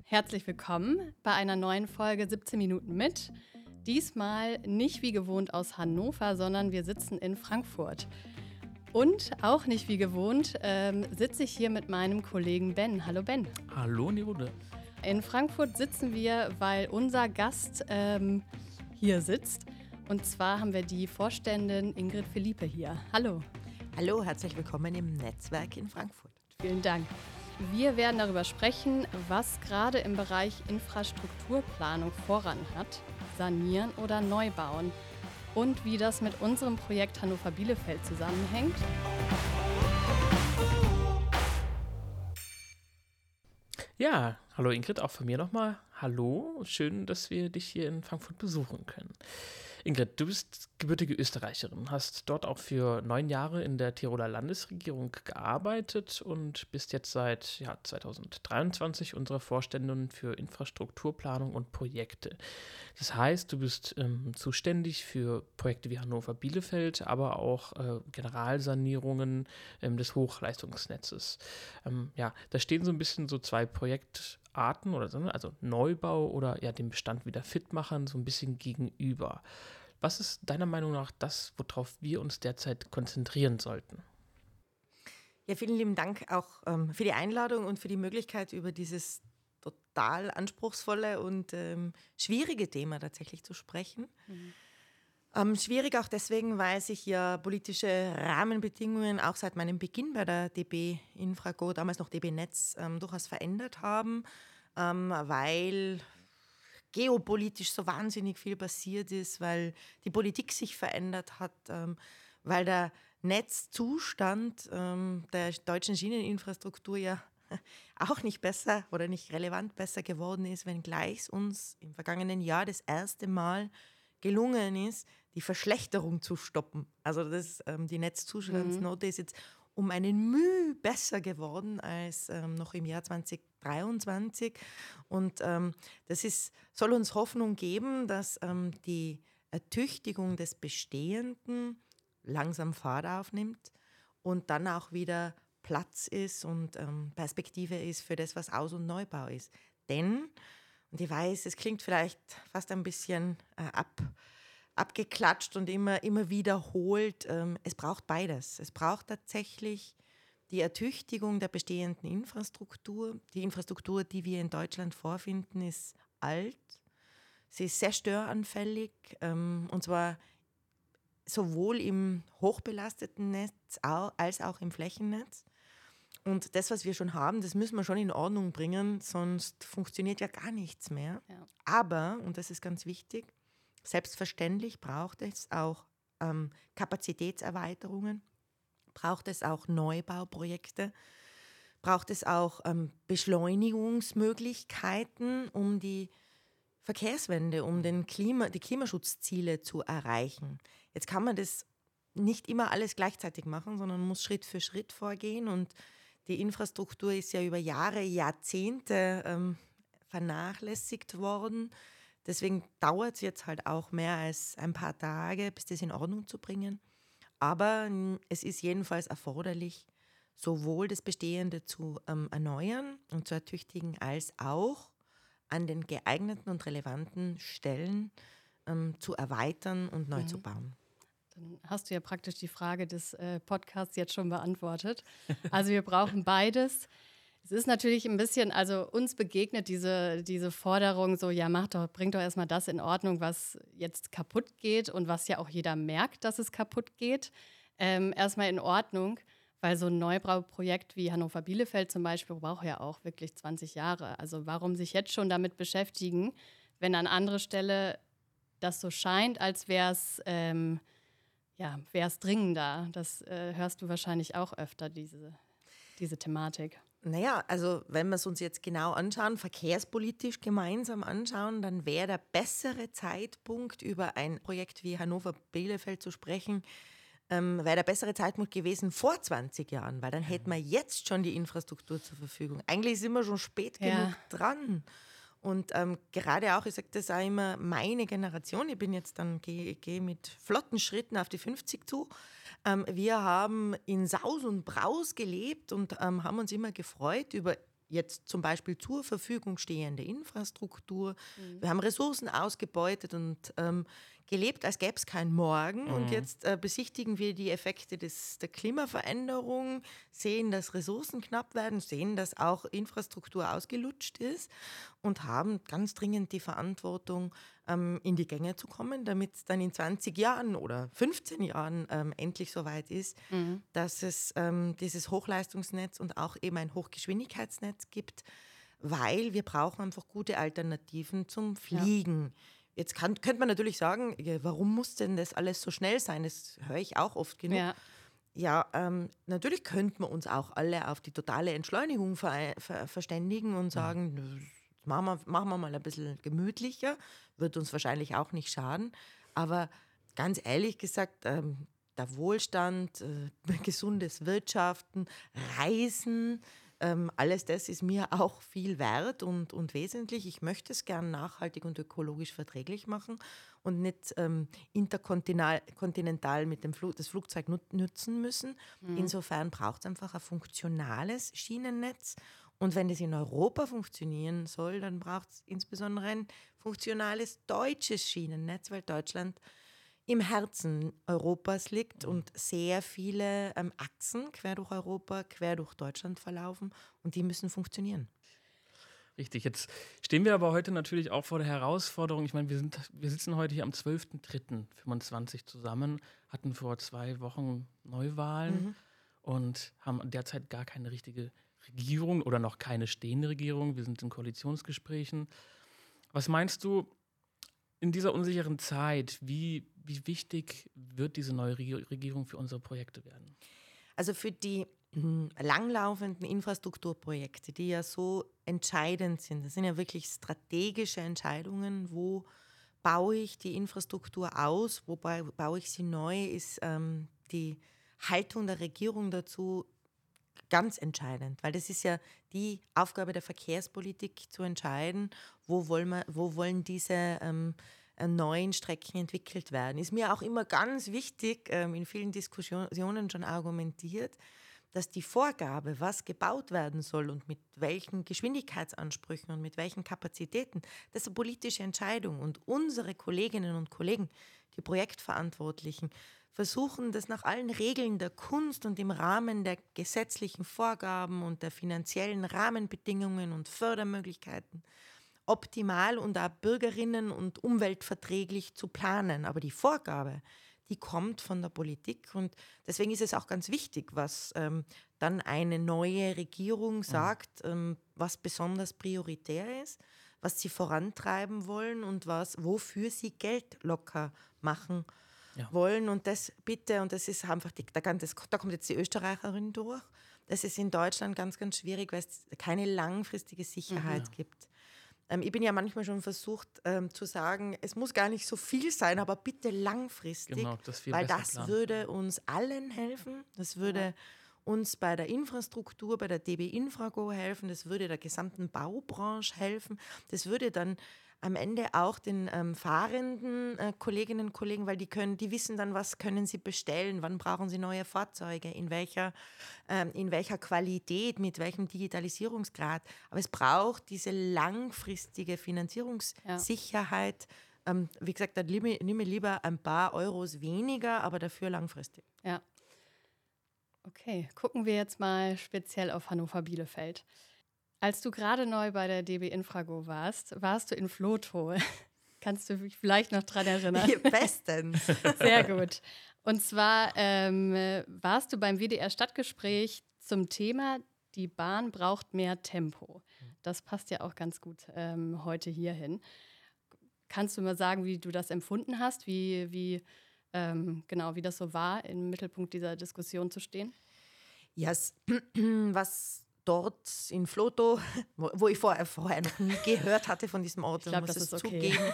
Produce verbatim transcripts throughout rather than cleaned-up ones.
Herzlich willkommen bei einer neuen Folge siebzehn Minuten mit. Diesmal nicht wie gewohnt aus Hannover, sondern wir sitzen in Frankfurt. Und auch nicht wie gewohnt ähm, sitze ich hier mit meinem Kollegen Ben. Hallo Ben. Hallo in die Runde. In Frankfurt sitzen wir, weil unser Gast ähm, hier sitzt. Und zwar haben wir die Vorständin Ingrid Philippe hier. Hallo. Hallo, herzlich willkommen im Netzwerk in Frankfurt. Vielen Dank. Wir werden darüber sprechen, was gerade im Bereich Infrastrukturplanung voran hat, sanieren oder neu bauen und wie das mit unserem Projekt Hannover-Bielefeld zusammenhängt. Ja, hallo Ingrid, auch von mir nochmal. Hallo, schön, dass wir dich hier in Frankfurt besuchen können. Ingrid, du bist gebürtige Österreicherin, hast dort auch für neun Jahre in der Tiroler Landesregierung gearbeitet und bist jetzt seit ja, zwanzig dreiundzwanzig unsere Vorständin für Infrastrukturplanung und Projekte. Das heißt, du bist ähm, zuständig für Projekte wie Hannover-Bielefeld, aber auch äh, Generalsanierungen ähm, des Hochleistungsnetzes. Ähm, ja, da stehen so ein bisschen so zwei Projektarten oder so, also Neubau oder ja den Bestand wieder fit machen, so ein bisschen gegenüber. Was ist deiner Meinung nach das, worauf wir uns derzeit konzentrieren sollten? Ja, vielen lieben Dank auch ähm, für die Einladung und für die Möglichkeit, über dieses total anspruchsvolle und ähm, schwierige Thema tatsächlich zu sprechen. Mhm. Ähm, schwierig auch deswegen, weil sich ja politische Rahmenbedingungen auch seit meinem Beginn bei der D B Infrago, damals noch D B Netz, ähm, durchaus verändert haben, ähm, weil geopolitisch so wahnsinnig viel passiert ist, weil die Politik sich verändert hat, ähm, weil der Netzzustand ähm, der deutschen Schieneninfrastruktur ja auch nicht besser oder nicht relevant besser geworden ist, wenngleich es uns im vergangenen Jahr das erste Mal gelungen ist, die Verschlechterung zu stoppen. Also das, ähm, die Netzzustandsnote mhm. ist jetzt um einen Mühe besser geworden als ähm, noch im Jahr zwanzig dreiundzwanzig. Und ähm, das ist, soll uns Hoffnung geben, dass ähm, die Ertüchtigung des Bestehenden langsam Fahrt aufnimmt und dann auch wieder Platz ist und ähm, Perspektive ist für das, was Aus- und Neubau ist. Denn, und ich weiß, es klingt vielleicht fast ein bisschen äh, ab, abgeklatscht und immer, immer wiederholt, ähm, es braucht beides. Es braucht tatsächlich die Ertüchtigung der bestehenden Infrastruktur. Die Infrastruktur, die wir in Deutschland vorfinden, ist alt. Sie ist sehr störanfällig, ähm, und zwar sowohl im hochbelasteten Netz als auch im Flächennetz. Und das, was wir schon haben, das müssen wir schon in Ordnung bringen, sonst funktioniert ja gar nichts mehr. Ja. Aber, und das ist ganz wichtig, selbstverständlich braucht es auch ähm, Kapazitätserweiterungen, braucht es auch Neubauprojekte, braucht es auch ähm, Beschleunigungsmöglichkeiten, um die Verkehrswende, um den Klima, die Klimaschutzziele zu erreichen. Jetzt kann man das nicht immer alles gleichzeitig machen, sondern muss Schritt für Schritt vorgehen. Und die Infrastruktur ist ja über Jahre, Jahrzehnte ähm, vernachlässigt worden. Deswegen dauert es jetzt halt auch mehr als ein paar Tage, bis das in Ordnung zu bringen. Aber es ist jedenfalls erforderlich, sowohl das Bestehende zu ähm, erneuern und zu ertüchtigen, als auch an den geeigneten und relevanten Stellen ähm, zu erweitern und neu mhm. zu bauen. Dann hast du ja praktisch die Frage des äh, Podcasts jetzt schon beantwortet. Also wir brauchen beides. Es ist natürlich ein bisschen, also uns begegnet diese, diese Forderung so, ja, mach doch, bring doch erstmal das in Ordnung, was jetzt kaputt geht und was ja auch jeder merkt, dass es kaputt geht, ähm, erstmal in Ordnung, weil so ein Neubauprojekt wie Hannover-Bielefeld zum Beispiel braucht ja auch wirklich zwanzig Jahre. Also warum sich jetzt schon damit beschäftigen, wenn an anderer Stelle das so scheint, als wäre es ähm, ja, wäre es dringender. Das äh, hörst du wahrscheinlich auch öfter, diese, diese Thematik. Naja, also wenn wir es uns jetzt genau anschauen, verkehrspolitisch gemeinsam anschauen, dann wäre der bessere Zeitpunkt, über ein Projekt wie Hannover-Bielefeld zu sprechen, ähm, wäre der bessere Zeitpunkt gewesen vor zwanzig Jahren, weil dann hätten wir jetzt schon die Infrastruktur zur Verfügung. Eigentlich sind wir schon spät ja. genug dran. Und ähm, gerade auch, ich sage das auch immer, meine Generation, ich bin jetzt dann, gehe geh mit flotten Schritten auf die fünfzig zu, ähm, wir haben in Saus und Braus gelebt und ähm, haben uns immer gefreut über jetzt zum Beispiel zur Verfügung stehende Infrastruktur. Mhm. Wir haben Ressourcen ausgebeutet und ähm, gelebt, als gäbe es kein Morgen. Mhm. Und jetzt äh, besichtigen wir die Effekte des, der Klimaveränderung, sehen, dass Ressourcen knapp werden, sehen, dass auch Infrastruktur ausgelutscht ist und haben ganz dringend die Verantwortung, ähm, in die Gänge zu kommen, damit es dann in zwanzig Jahren oder fünfzehn Jahren ähm, endlich soweit ist, mhm. dass es ähm, dieses Hochleistungsnetz und auch eben ein Hochgeschwindigkeitsnetz gibt, weil wir brauchen einfach gute Alternativen zum Fliegen. Ja. Jetzt kann, könnte man natürlich sagen, ja, warum muss denn das alles so schnell sein? Das höre ich auch oft genug. Ja, ja ähm, natürlich könnten wir uns auch alle auf die totale Entschleunigung ver, ver, verständigen und sagen, mhm. machen, wir, machen wir mal ein bisschen gemütlicher, wird uns wahrscheinlich auch nicht schaden. Aber ganz ehrlich gesagt, ähm, der Wohlstand, äh, gesundes Wirtschaften, Reisen, Ähm, alles das ist mir auch viel wert und, und wesentlich. Ich möchte es gern nachhaltig und ökologisch verträglich machen und nicht ähm, interkontinental mit dem Flug, das Flugzeug nut- nutzen müssen. Mhm. Insofern braucht es einfach ein funktionales Schienennetz. Und wenn das in Europa funktionieren soll, dann braucht es insbesondere ein funktionales deutsches Schienennetz, weil Deutschland im Herzen Europas liegt und sehr viele ähm, Achsen quer durch Europa, quer durch Deutschland verlaufen und die müssen funktionieren. Richtig, jetzt stehen wir aber heute natürlich auch vor der Herausforderung. Ich meine, wir, sind, wir sitzen heute hier am zwölften dritten fünfundzwanzig zusammen, hatten vor zwei Wochen Neuwahlen mhm. und haben derzeit gar keine richtige Regierung oder noch keine stehende Regierung. Wir sind in Koalitionsgesprächen. Was meinst du, in dieser unsicheren Zeit, wie, wie wichtig wird diese neue Regierung für unsere Projekte werden? Also für die mh, langlaufenden Infrastrukturprojekte, die ja so entscheidend sind, das sind ja wirklich strategische Entscheidungen, wo baue ich die Infrastruktur aus, wo baue ich sie neu, ist ähm, die Haltung der Regierung dazu ganz entscheidend, weil das ist ja die Aufgabe der Verkehrspolitik, zu entscheiden, wo wollen, wir, wo wollen diese ähm, neuen Strecken entwickelt werden. Ist mir auch immer ganz wichtig, ähm, in vielen Diskussionen schon argumentiert, dass die Vorgabe, was gebaut werden soll und mit welchen Geschwindigkeitsansprüchen und mit welchen Kapazitäten, das ist eine politische Entscheidung. Und unsere Kolleginnen und Kollegen, die Projektverantwortlichen, versuchen, das nach allen Regeln der Kunst und im Rahmen der gesetzlichen Vorgaben und der finanziellen Rahmenbedingungen und Fördermöglichkeiten optimal und auch bürgerinnen- und umweltverträglich zu planen. Aber die Vorgabe, die kommt von der Politik und deswegen ist es auch ganz wichtig, was ähm, dann eine neue Regierung sagt, mhm. ähm, was besonders prioritär ist, was sie vorantreiben wollen und was, wofür sie Geld locker machen Ja. wollen und das bitte, und das ist einfach, die, da, kann das, da kommt jetzt die Österreicherin durch, das ist in Deutschland ganz, ganz schwierig, weil es keine langfristige Sicherheit mhm. gibt. Ähm, ich bin ja manchmal schon versucht ähm, zu sagen, es muss gar nicht so viel sein, aber bitte langfristig, genau, das weil das planen. würde uns allen helfen, das würde ja. uns bei der Infrastruktur, bei der D B Infrago helfen, das würde der gesamten Baubranche helfen, das würde dann am Ende auch den ähm, fahrenden äh, Kolleginnen und Kollegen, weil die können, die wissen dann, was können sie bestellen, wann brauchen sie neue Fahrzeuge, in welcher, ähm, in welcher Qualität, mit welchem Digitalisierungsgrad. Aber es braucht diese langfristige Finanzierungssicherheit. Ja. Ähm, wie gesagt, dann nehme ich lieber ein paar Euros weniger, aber dafür langfristig. Ja. Okay, gucken wir jetzt mal speziell auf Hannover-Bielefeld. Als du gerade neu bei der D B Infrago warst, warst du in Vlotho. Kannst du dich vielleicht noch dran erinnern? Ja, bestens. Sehr gut. Und zwar ähm, warst du beim W D R-Stadtgespräch zum Thema, die Bahn braucht mehr Tempo. Das passt ja auch ganz gut ähm, heute hierhin. Kannst du mal sagen, wie du das empfunden hast, wie, wie, ähm, genau, wie das so war, im Mittelpunkt dieser Diskussion zu stehen? Ja, yes. was dort in Vlotho, wo, wo ich vorher, vorher noch nie gehört hatte von diesem Ort, ich glaub, muss das es ist okay. zugeben,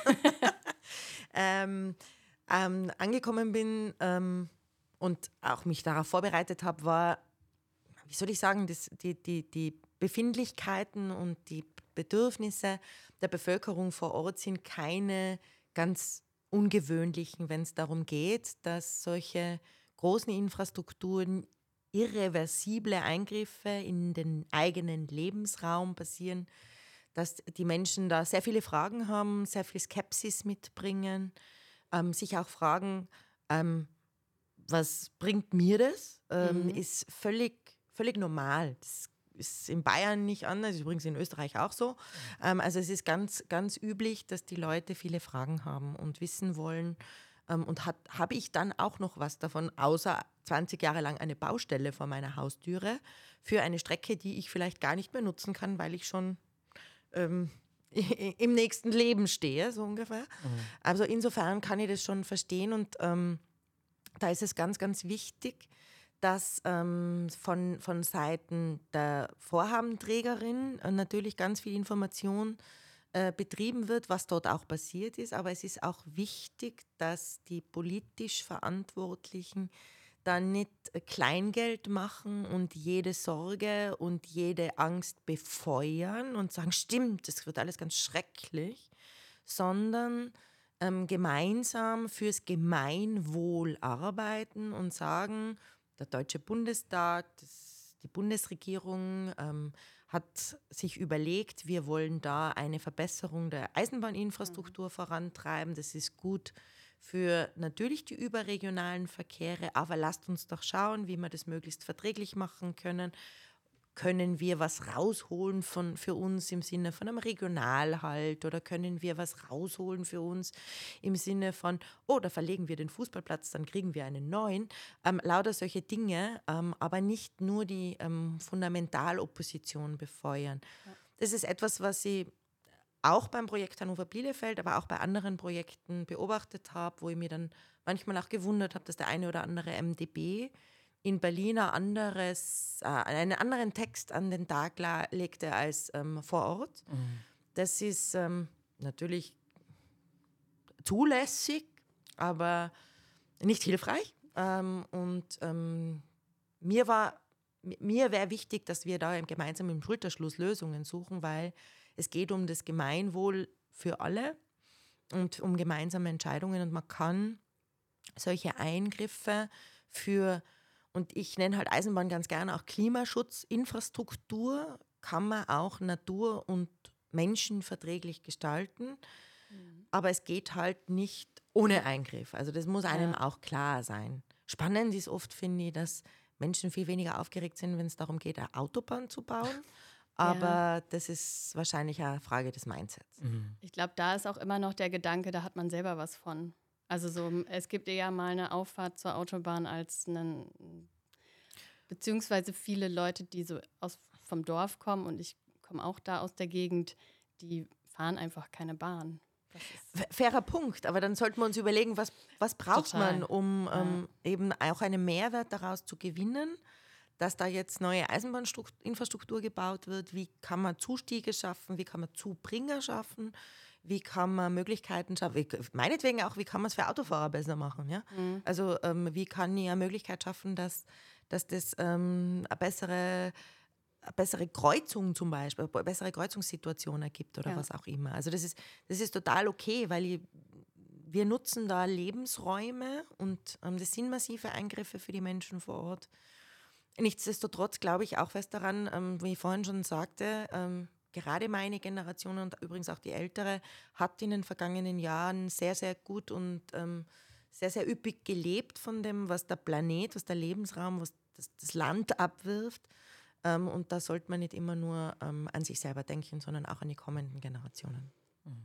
ähm, ähm, angekommen bin ähm, und auch mich darauf vorbereitet habe, war, wie soll ich sagen, das, die, die, die Befindlichkeiten und die Bedürfnisse der Bevölkerung vor Ort sind keine ganz ungewöhnlichen, wenn es darum geht, dass solche großen Infrastrukturen irreversible Eingriffe in den eigenen Lebensraum passieren, dass die Menschen da sehr viele Fragen haben, sehr viel Skepsis mitbringen, ähm, sich auch fragen, ähm, was bringt mir das, ähm, Mhm. ist völlig, völlig normal. Das ist in Bayern nicht anders, ist übrigens in Österreich auch so. Ähm, also es ist ganz, ganz üblich, dass die Leute viele Fragen haben und wissen wollen, ähm, und habe ich dann auch noch was davon, außer zwanzig Jahre lang eine Baustelle vor meiner Haustüre für eine Strecke, die ich vielleicht gar nicht mehr nutzen kann, weil ich schon ähm, im nächsten Leben stehe, so ungefähr. Mhm. Also insofern kann ich das schon verstehen und ähm, da ist es ganz, ganz wichtig, dass ähm, von, von Seiten der Vorhabenträgerin äh, natürlich ganz viel Information äh, betrieben wird, was dort auch passiert ist. Aber es ist auch wichtig, dass die politisch Verantwortlichen dann nicht äh, Kleingeld machen und jede Sorge und jede Angst befeuern und sagen, stimmt, das wird alles ganz schrecklich, sondern ähm, gemeinsam fürs Gemeinwohl arbeiten und sagen, der Deutsche Bundestag, das, die Bundesregierung ähm, hat sich überlegt, wir wollen da eine Verbesserung der Eisenbahninfrastruktur vorantreiben. Das ist gut für natürlich die überregionalen Verkehre, aber lasst uns doch schauen, wie wir das möglichst verträglich machen können. Können wir was rausholen von, für uns im Sinne von einem Regionalhalt oder können wir was rausholen für uns im Sinne von, oh, da verlegen wir den Fußballplatz, dann kriegen wir einen neuen. Ähm, lauter solche Dinge, ähm, aber nicht nur die ähm, Fundamentalopposition befeuern. Ja. Das ist etwas, was ich auch beim Projekt Hannover Bielefeld, aber auch bei anderen Projekten beobachtet habe, wo ich mir dann manchmal auch gewundert habe, dass der eine oder andere M D B in Berlin ein anderes, äh, einen anderen Text an den Tag la- legte als ähm, vor Ort. Mhm. Das ist ähm, natürlich zulässig, aber nicht hilfreich. Ähm, und ähm, mir war, mir wäre wichtig, dass wir da gemeinsam im Schulterschluss Lösungen suchen, weil es geht um das Gemeinwohl für alle und um gemeinsame Entscheidungen. Und man kann solche Eingriffe für, und ich nenne halt Eisenbahn ganz gerne auch Klimaschutz, Infrastruktur, kann man auch natur- und menschenverträglich gestalten. Mhm. Aber es geht halt nicht ohne Eingriff. Also das muss einem Ja. auch klar sein. Spannend ist oft, finde ich, dass Menschen viel weniger aufgeregt sind, wenn es darum geht, eine Autobahn zu bauen. Aber Ja. das ist wahrscheinlich eine Frage des Mindsets. Mhm. Ich glaube, da ist auch immer noch der Gedanke, da hat man selber was von. Also so, es gibt eher mal eine Auffahrt zur Autobahn als einen, beziehungsweise viele Leute, die so aus, vom Dorf kommen und ich komme auch da aus der Gegend, die fahren einfach keine Bahn. Das ist F- Fairer Punkt, aber dann sollten wir uns überlegen, was, was braucht Total. man, um Ja. ähm, eben auch einen Mehrwert daraus zu gewinnen, dass da jetzt neue Eisenbahninfrastruktur gebaut wird. Wie kann man Zustiege schaffen? Wie kann man Zubringer schaffen? Wie kann man Möglichkeiten schaffen? Wie, meinetwegen auch, wie kann man es für Autofahrer besser machen? Ja? Mhm. Also ähm, wie kann ich eine Möglichkeit schaffen, dass, dass das ähm, eine bessere eine bessere Kreuzung zum Beispiel, eine bessere Kreuzungssituation ergibt oder Ja. was auch immer. Also das ist, das ist total okay, weil ich, wir nutzen da Lebensräume und ähm, das sind massive Eingriffe für die Menschen vor Ort. Nichtsdestotrotz glaube ich auch fest daran, ähm, wie ich vorhin schon sagte, ähm, gerade meine Generation und übrigens auch die ältere hat in den vergangenen Jahren sehr, sehr gut und ähm, sehr, sehr üppig gelebt von dem, was der Planet, was der Lebensraum, was das, das Land abwirft. Ähm, und da sollte man nicht immer nur ähm, an sich selber denken, sondern auch an die kommenden Generationen.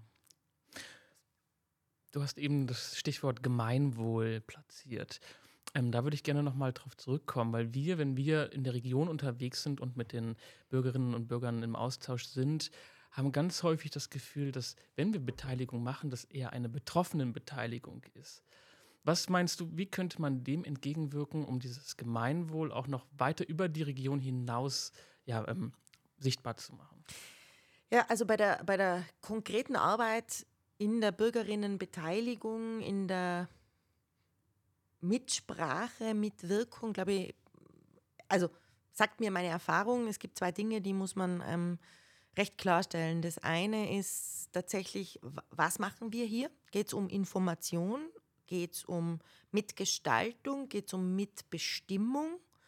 Du hast eben das Stichwort Gemeinwohl platziert. Ähm, da würde ich gerne nochmal drauf zurückkommen, weil wir, wenn wir in der Region unterwegs sind und mit den Bürgerinnen und Bürgern im Austausch sind, haben ganz häufig das Gefühl, dass, wenn wir Beteiligung machen, das eher eine Betroffenenbeteiligung ist. Was meinst du, wie könnte man dem entgegenwirken, um dieses Gemeinwohl auch noch weiter über die Region hinaus ja, ähm, sichtbar zu machen? Ja, also bei der, bei der konkreten Arbeit in der Bürgerinnenbeteiligung, in der Mitsprache, Mitwirkung, glaube ich, also sagt mir meine Erfahrung, es gibt zwei Dinge, die muss man ähm, recht klarstellen. Das eine ist tatsächlich, w- was machen wir hier? Geht es um Information? Geht es um Mitgestaltung? Geht es um Mitbestimmung?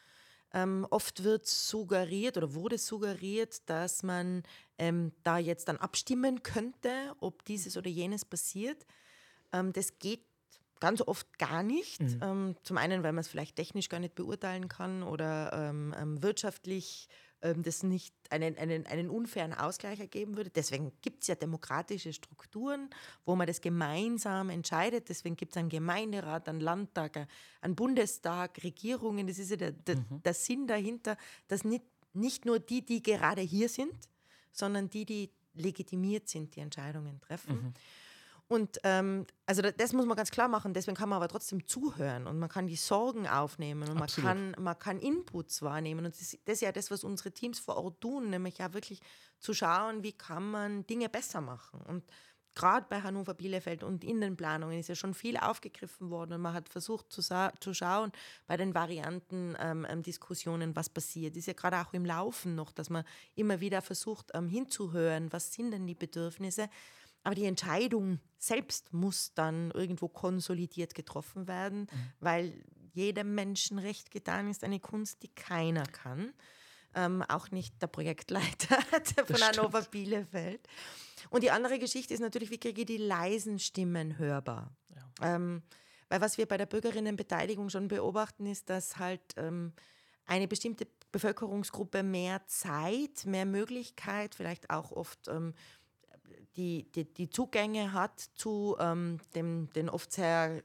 Ähm, oft wird suggeriert oder wurde suggeriert, dass man ähm, da jetzt dann abstimmen könnte, ob dieses oder jenes passiert. Ähm, das geht ganz oft gar nicht. Mhm. Ähm, zum einen, weil man es vielleicht technisch gar nicht beurteilen kann oder ähm, ähm, wirtschaftlich ähm, das nicht einen, einen, einen unfairen Ausgleich ergeben würde. Deswegen gibt es ja demokratische Strukturen, wo man das gemeinsam entscheidet. Deswegen gibt es einen Gemeinderat, einen Landtag, einen Bundestag, Regierungen. Das ist ja der, der, Mhm. der Sinn dahinter, dass nicht, nicht nur die, die gerade hier sind, sondern die, die legitimiert sind, die Entscheidungen treffen. Mhm. Und ähm, also da- das muss man ganz klar machen, deswegen kann man aber trotzdem zuhören und man kann die Sorgen aufnehmen und man Absolut. kann, man kann Inputs wahrnehmen. Und das, das ist ja das, was unsere Teams vor Ort tun, nämlich ja wirklich zu schauen, wie kann man Dinge besser machen. Und gerade bei Hannover Bielefeld und in den Planungen ist ja schon viel aufgegriffen worden und man hat versucht zu, sa- zu schauen bei den Varianten, ähm, ähm, Diskussionen, was passiert. Ist ja gerade auch im Laufen noch, dass man immer wieder versucht ähm, hinzuhören, was sind denn die Bedürfnisse. Aber die Entscheidung selbst muss dann irgendwo konsolidiert getroffen werden, weil jedem Menschenrecht getan ist eine Kunst, die keiner kann. Ähm, auch nicht der Projektleiter von Das Hannover Bielefeld. Und die andere Geschichte ist natürlich, wie kriege ich die leisen Stimmen hörbar? Ja. Ähm, weil was wir bei der Bürgerinnenbeteiligung schon beobachten, ist, dass halt ähm, eine bestimmte Bevölkerungsgruppe mehr Zeit, mehr Möglichkeit, vielleicht auch oft ähm, die, die, die Zugänge hat zu ähm, dem, den oft sehr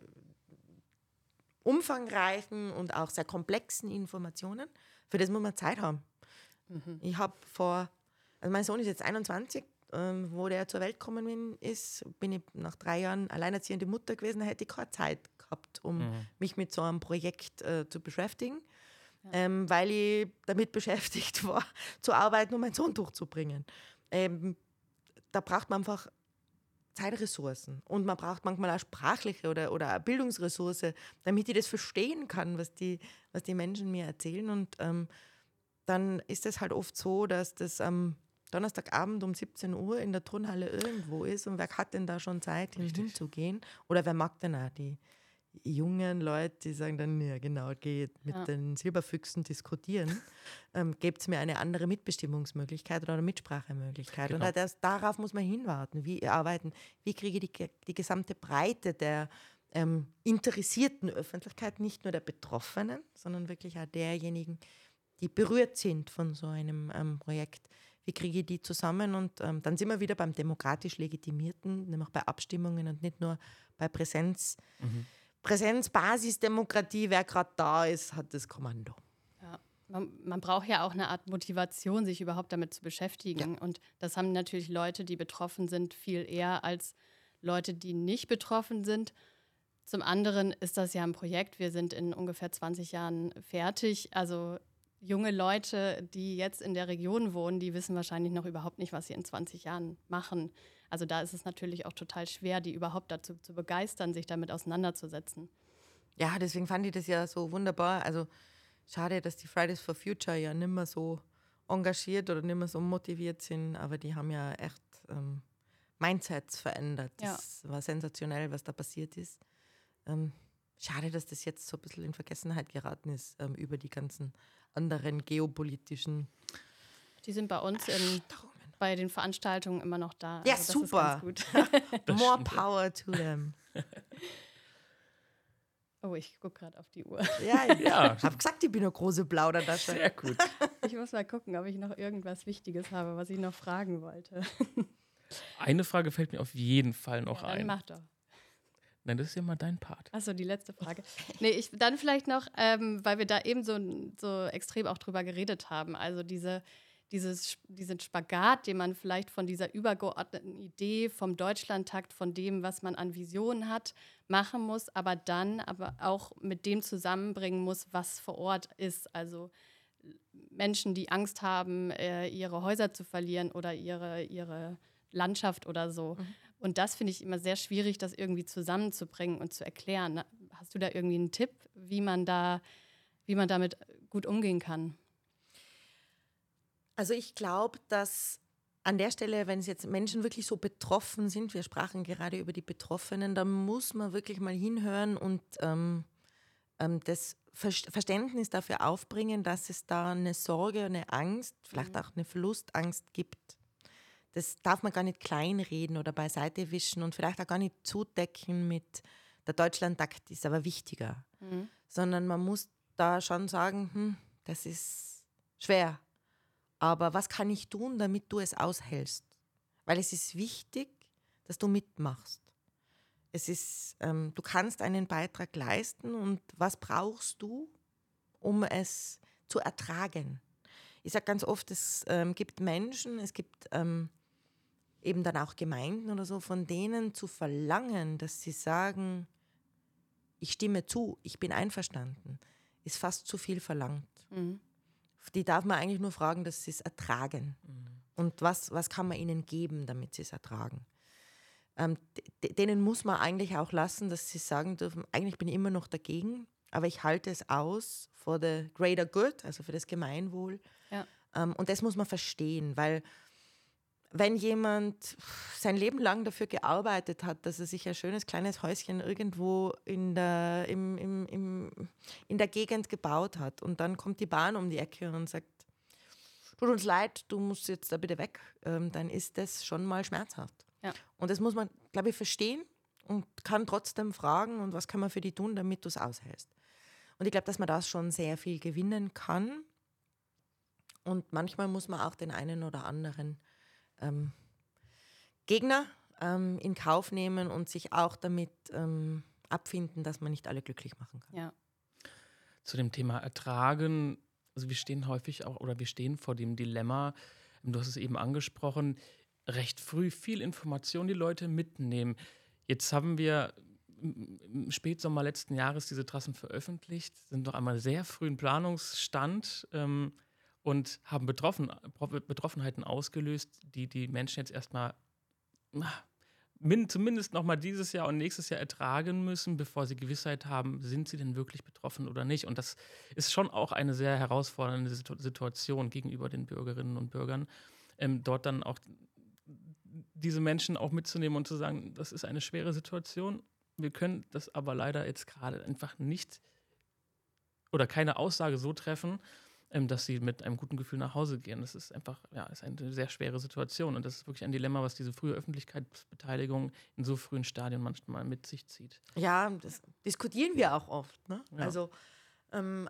umfangreichen und auch sehr komplexen Informationen. Für das muss man Zeit haben. Mhm. Ich habe vor, also mein Sohn ist jetzt einundzwanzig, ähm, wo der zur Welt gekommen bin, ist, bin ich nach drei Jahren alleinerziehende Mutter gewesen, da hätte ich keine Zeit gehabt, um Mhm. mich mit so einem Projekt äh, zu beschäftigen, Ja. ähm, weil ich damit beschäftigt war, zu arbeiten, um meinen Sohn durchzubringen. Ähm, da braucht man einfach Zeitressourcen und man braucht manchmal auch sprachliche oder, oder eine Bildungsressource, damit ich das verstehen kann, was die, was die Menschen mir erzählen. Und ähm, dann ist es halt oft so, dass das am Donnerstagabend um siebzehn Uhr in der Turnhalle irgendwo ist und wer hat denn da schon Zeit, hin, Richtig. hinzugehen? Oder wer mag denn auch die jungen Leute, die sagen dann, ja genau, geht mit Ja. den Silberfüchsen diskutieren, ähm, gebt es mir eine andere Mitbestimmungsmöglichkeit oder eine Mitsprachemöglichkeit. Genau. Und das, darauf muss man hinwarten, wie arbeiten, wie kriege ich die, die gesamte Breite der ähm, interessierten Öffentlichkeit, nicht nur der Betroffenen, sondern wirklich auch derjenigen, die berührt sind von so einem ähm, Projekt. Wie kriege ich die zusammen? Und ähm, dann sind wir wieder beim demokratisch Legitimierten, nämlich bei Abstimmungen und nicht nur bei Präsenz. Mhm. Präsenz, Basisdemokratie, wer gerade da ist, hat das Kommando. Ja. Man, man braucht ja auch eine Art Motivation, sich überhaupt damit zu beschäftigen. Und das haben natürlich Leute, die betroffen sind, viel eher als Leute, die nicht betroffen sind. Zum anderen ist das ja ein Projekt. Wir sind in ungefähr zwanzig Jahren fertig. Also junge Leute, die jetzt in der Region wohnen, die wissen wahrscheinlich noch überhaupt nicht, was sie in zwanzig Jahren machen. Also da ist es natürlich auch total schwer, die überhaupt dazu zu begeistern, sich damit auseinanderzusetzen. Ja, deswegen fand ich das ja so wunderbar. Also schade, dass die Fridays for Future ja nicht mehr so engagiert oder nicht mehr so motiviert sind, aber die haben ja echt ähm, Mindsets verändert. Das ja. war sensationell, was da passiert ist. Ähm, schade, dass das jetzt so ein bisschen in Vergessenheit geraten ist ähm, über die ganzen anderen geopolitischen. Die sind bei uns in, bei den Veranstaltungen immer noch da. Ja, also das super. Ist ganz gut. More power to them. Oh, ich gucke gerade auf die Uhr. Ja, ich Ja. habe gesagt, ich bin eine große Plaudertasche. Sehr gut. Ich muss mal gucken, ob ich noch irgendwas Wichtiges habe, was ich noch fragen wollte. Eine Frage fällt mir auf jeden Fall noch Ja, dann ein. mach doch. Nein, das ist ja mal dein Part. Achso, die letzte Frage. Nee, ich, dann vielleicht noch, ähm, weil wir da eben so, so extrem auch drüber geredet haben, also diese, dieses, diesen Spagat, den man vielleicht von dieser übergeordneten Idee vom Deutschlandtakt, von dem, was man an Visionen hat, machen muss, aber dann aber auch mit dem zusammenbringen muss, was vor Ort ist. Also Menschen, die Angst haben, äh, ihre Häuser zu verlieren oder ihre, ihre Landschaft oder so. Mhm. Und das finde ich immer sehr schwierig, das irgendwie zusammenzubringen und zu erklären. Hast du da irgendwie einen Tipp, wie man da, wie man damit gut umgehen kann? Also ich glaube, dass an der Stelle, wenn es jetzt Menschen wirklich so betroffen sind, wir sprachen gerade über die Betroffenen, dann muss man wirklich mal hinhören und ähm, ähm, das Ver- Verständnis dafür aufbringen, dass es da eine Sorge, eine Angst, vielleicht auch eine Verlustangst gibt. Das darf man gar nicht kleinreden oder beiseite wischen und vielleicht auch gar nicht zudecken mit der Deutschlandtakt ist aber wichtiger, Mhm. sondern man muss da schon sagen, hm, das ist schwer, aber was kann ich tun, damit du es aushältst? Weil es ist wichtig, dass du mitmachst. Es ist, ähm, du kannst einen Beitrag leisten und was brauchst du, um es zu ertragen? Ich sage ganz oft, es ähm, gibt Menschen, es gibt ähm, eben dann auch Gemeinden oder so, von denen zu verlangen, dass sie sagen, ich stimme zu, ich bin einverstanden, ist fast zu viel verlangt. Mhm. Die darf man eigentlich nur fragen, dass sie es ertragen. Mhm. Und was, was kann man ihnen geben, damit sie es ertragen? Ähm, d- denen muss man eigentlich auch lassen, dass sie sagen dürfen, eigentlich bin ich immer noch dagegen, aber ich halte es aus for the greater good, also für das Gemeinwohl. Ja. Ähm, und das muss man verstehen, weil wenn jemand sein Leben lang dafür gearbeitet hat, dass er sich ein schönes kleines Häuschen irgendwo in der, im, im, im, in der Gegend gebaut hat und dann kommt die Bahn um die Ecke und sagt, tut uns leid, du musst jetzt da bitte weg, ähm, dann ist das schon mal schmerzhaft. Ja. Und das muss man, glaube ich, verstehen und kann trotzdem fragen, und was kann man für die tun, damit du es aushältst. Und ich glaube, dass man das schon sehr viel gewinnen kann. Und manchmal muss man auch den einen oder anderen ähm, Gegner ähm, in Kauf nehmen und sich auch damit ähm, abfinden, dass man nicht alle glücklich machen kann. Ja. Zu dem Thema Ertragen, also wir stehen häufig auch, oder wir stehen vor dem Dilemma, du hast es eben angesprochen, recht früh viel Information die Leute mitnehmen. Jetzt haben wir im Spätsommer letzten Jahres diese Trassen veröffentlicht, sind noch einmal sehr frühen Planungsstand ähm, und haben Betroffen, Betroffenheiten ausgelöst, die die Menschen jetzt erstmal min, zumindest noch mal dieses Jahr und nächstes Jahr ertragen müssen, bevor sie Gewissheit haben, sind sie denn wirklich betroffen oder nicht. Und das ist schon auch eine sehr herausfordernde Situ- Situation gegenüber den Bürgerinnen und Bürgern, ähm, dort dann auch diese Menschen auch mitzunehmen und zu sagen, das ist eine schwere Situation. Wir können das aber leider jetzt gerade einfach nicht oder keine Aussage so treffen, ähm, dass sie mit einem guten Gefühl nach Hause gehen. Das ist einfach, ja, ist eine sehr schwere Situation. Und das ist wirklich ein Dilemma, was diese frühe Öffentlichkeitsbeteiligung in so frühen Stadien manchmal mit sich zieht. Ja, das diskutieren wir auch oft. Ne? Ja. Also ähm,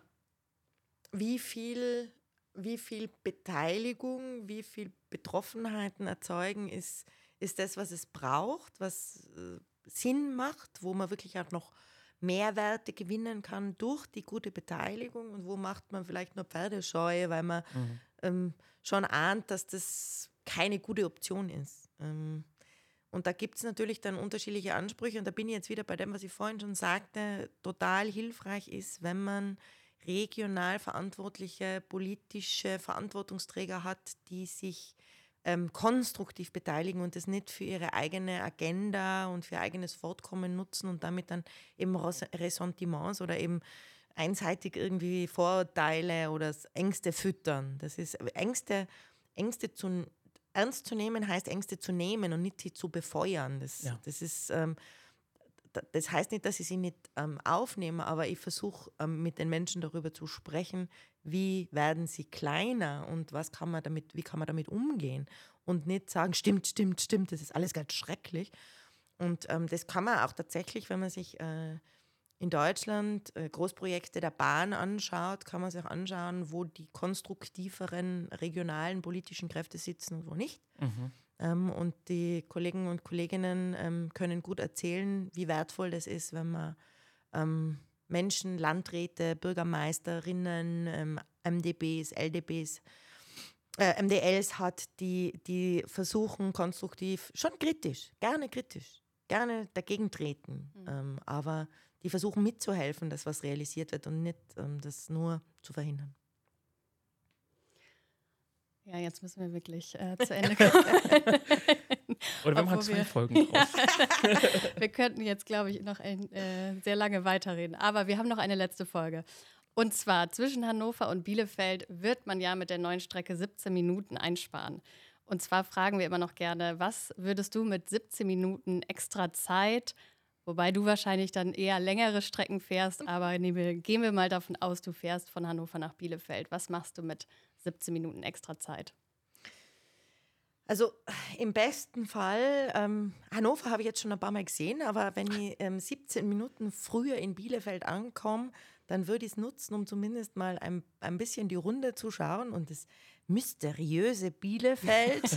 wie viel, wie viel Beteiligung, wie viel Betroffenheiten erzeugen, ist, ist das, was es braucht, was äh, Sinn macht, wo man wirklich auch noch Mehrwerte gewinnen kann durch die gute Beteiligung, und wo macht man vielleicht nur Pferdescheu, weil man Mhm. ähm, schon ahnt, dass das keine gute Option ist. Ähm, und da gibt es natürlich dann unterschiedliche Ansprüche, und da bin ich jetzt wieder bei dem, was ich vorhin schon sagte, total hilfreich ist, wenn man regional verantwortliche politische Verantwortungsträger hat, die sich ähm, konstruktiv beteiligen und das nicht für ihre eigene Agenda und für ihr eigenes Fortkommen nutzen und damit dann eben Res- Ressentiments oder eben einseitig irgendwie Vorurteile oder Ängste füttern. Das ist Ängste, Ängste zu, ernst zu nehmen heißt Ängste zu nehmen und nicht sie zu befeuern. Das, Ja. das ist ähm, das heißt nicht, dass ich sie nicht ähm, aufnehme, aber ich versuche ähm, mit den Menschen darüber zu sprechen, wie werden sie kleiner und was kann man damit, wie kann man damit umgehen, und nicht sagen, stimmt, stimmt, stimmt, das ist alles ganz schrecklich. Und ähm, das kann man auch tatsächlich, wenn man sich äh, in Deutschland äh, Großprojekte der Bahn anschaut, kann man sich auch anschauen, wo die konstruktiveren regionalen politischen Kräfte sitzen und wo nicht. Mhm. Ähm, und die Kollegen und Kolleginnen ähm, können gut erzählen, wie wertvoll das ist, wenn man ähm, Menschen, Landräte, Bürgermeisterinnen, ähm, M D Bs, L D Bs, äh, M D Ls hat, die, die versuchen konstruktiv, schon kritisch, gerne kritisch, gerne dagegen treten, Mhm. ähm, aber die versuchen mitzuhelfen, dass was realisiert wird und nicht ähm, das nur zu verhindern. Ja, jetzt müssen wir wirklich äh, zu Ende kommen. Oder wir machen Obwohl zwei wir- Folgen draus. Wir könnten jetzt, glaube ich, noch ein, äh, sehr lange weiterreden. Aber wir haben noch eine letzte Folge. Und zwar zwischen Hannover und Bielefeld wird man ja mit der neuen Strecke siebzehn Minuten einsparen. Und zwar fragen wir immer noch gerne, was würdest du mit siebzehn Minuten extra Zeit Wobei du wahrscheinlich dann eher längere Strecken fährst, aber nehmen wir, gehen wir mal davon aus, du fährst von Hannover nach Bielefeld. Was machst du mit siebzehn Minuten extra Zeit? Also im besten Fall, ähm, Hannover habe ich jetzt schon ein paar Mal gesehen, aber wenn ich ähm, siebzehn Minuten früher in Bielefeld ankomme, dann würde ich es nutzen, um zumindest mal ein, ein bisschen die Runde zu schauen und das mysteriöse Bielefeld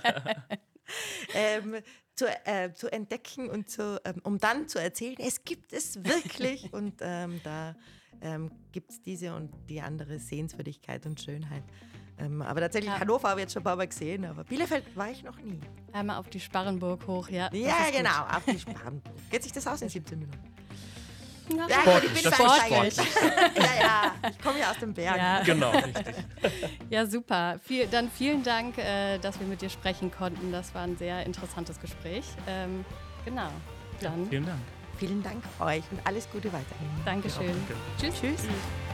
ähm, zu, äh, zu entdecken und zu, ähm, um dann zu erzählen, es gibt es wirklich und ähm, da ähm, gibt es diese und die andere Sehenswürdigkeit und Schönheit. Ähm, aber tatsächlich, Ja. Hannover habe ich jetzt schon ein paar Mal gesehen, aber Bielefeld war ich noch nie. Einmal auf die Sparrenburg hoch, ja. das Ja, ist gut. genau, auf die Sparrenburg. Geht sich das aus in siebzehn Minuten? Ja, Ja, Sportlich, gut, ich bin das ist Bergsteigerin. sportlich. ja, ja, ich komme ja aus den Bergen. Ja. Genau, richtig. Ja, super. Viel, dann vielen Dank, äh, dass wir mit dir sprechen konnten. Das war ein sehr interessantes Gespräch. Ähm, genau. Dann Vielen Dank. Vielen Dank euch und alles Gute weiterhin. Dankeschön. Ja, danke. Tschüss. Tschüss. Tschüss.